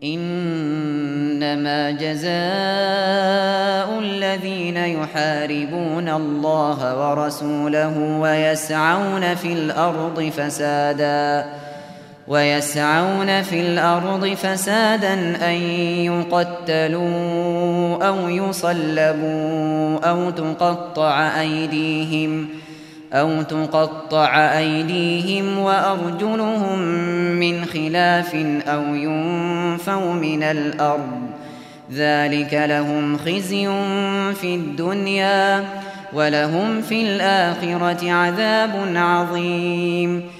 إنما جزاء الذين يحاربون الله ورسوله ويسعون في الأرض فسادا أن يقتلوا أو يصلبوا أو تقطع أيديهم وأرجلهم من خلاف أو ينفوا من الأرض ذلك لهم خزي في الدنيا ولهم في الآخرة عذاب عظيم